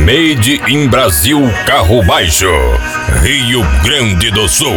Made in Brasil Carro Baixo, Rio Grande do Sul.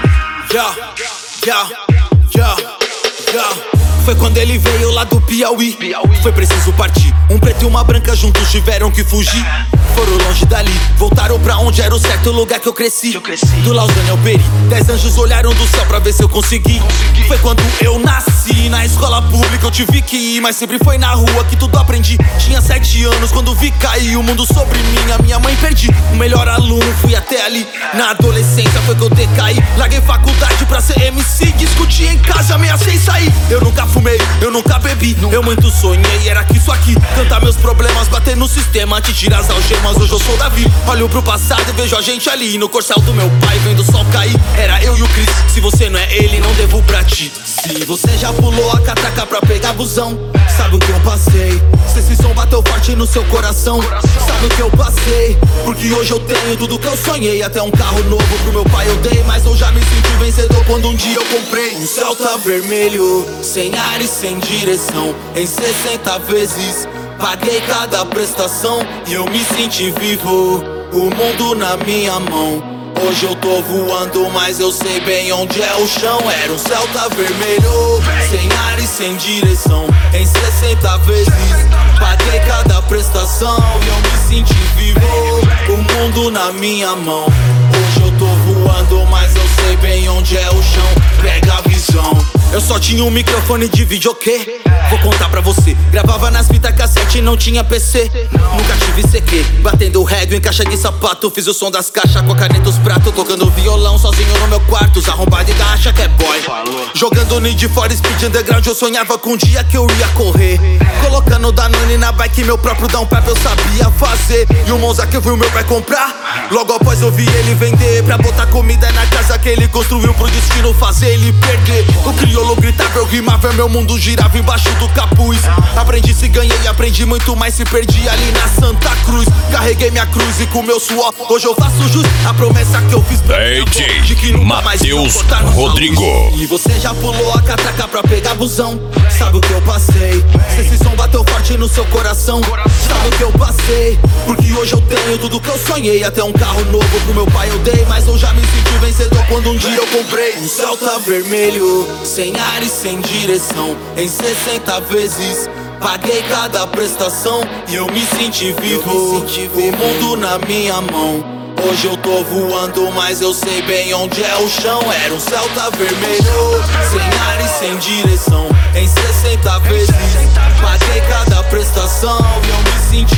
Foi quando ele veio lá do Piauí. Foi preciso partir, um preto e uma branca juntos tiveram que fugir. Foram longe dali, voltaram pra onde era o certo lugar que eu cresci. Do Lausanne ao Peri, 10 anjos olharam do céu pra ver se eu consegui. Foi quando eu nasci, na escola pública eu tive que ir, mas sempre foi na rua que tudo aprendi. Tinha 7 anos quando vi cair o mundo sobre mim. A minha mãe perdi, o melhor aluno fui até ali. Na adolescência foi que eu decaí, larguei faculdade pra ser MC. Discuti em casa, ameacei sair. Eu nunca fumei, eu nunca bebi, eu muito sonhei, era que isso aqui. Cantar meus problemas, bater no sistema, te tirar as algemas, hoje eu sou Davi. Olho pro passado e vejo a gente ali, no corcel do meu pai, vendo o sol cair. Era eu e o Chris, se você não é ele, não devo pra ti. Se você já pulou a catraca pra pegar busão, sabe o que eu passei. Se esse som bateu forte no seu coração, sabe o que eu passei. Porque hoje eu tenho tudo que eu sonhei, até um carro novo pro meu pai eu dei. Mas eu já me senti vencedor quando um dia eu comprei um Celta vermelho, sem ar e sem direção, em 60 vezes paguei cada prestação e eu me senti vivo, o mundo na minha mão. Hoje eu tô voando, mas eu sei bem onde é o chão. Era um Celta vermelho, sem ar e sem direção, em 60 vezes paguei cada prestação e eu me senti vivo, o mundo na minha mão. Hoje eu tô voando, mas eu sei bem onde é o chão. Pega a visão. Eu só tinha um microfone de videokê. Vou contar pra você, gravava nas fitas cassete e não tinha PC. Nunca tive CQ, batendo régua em caixa de sapato. Fiz o som das caixas com a caneta os pratos, tocando violão sozinho no meu quarto. Os arrombados ainda acham que é boy. Jogando Need for Speed Underground, eu sonhava com um dia que eu ia correr. Colocando Danone na bike, meu próprio downpipe eu sabia fazer. E o Monza que eu vi o meu pai comprar, logo após eu vi ele vender, pra botar comida na casa que ele construiu pro destino fazer ele perder. O crioulo gritava, eu rimava, meu mundo girava embaixo do capuz. Aprendi se ganhei, aprendi muito mais se perdi ali na Santa Cruz. Carreguei minha cruz e com meu suor hoje eu faço jus a promessa que eu fiz pra minha avó, de que nunca mais iam botar no Rodrigo. E você já pulou a catraca pra pegar busão, sabe o que eu passei. Se esse som bateu forte no seu coração, sabe o que eu passei. Porque hoje eu tenho tudo que eu sonhei, até um carro novo pro meu pai eu dei. Mas eu já me senti vencedor quando um dia eu comprei um Celta vermelho, sem ar e sem direção, em 60 vezes paguei cada prestação e eu me senti vivo, o mundo na minha mão. Hoje eu tô voando, mas eu sei bem onde é o chão. Era um Celta vermelho, sem ar e sem direção, em 60 vezes paguei cada prestação e eu me senti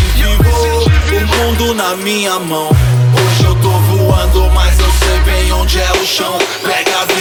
vivo, o mundo na minha mão. Hoje eu tô voando, mas eu sei bem onde é o chão. Pega a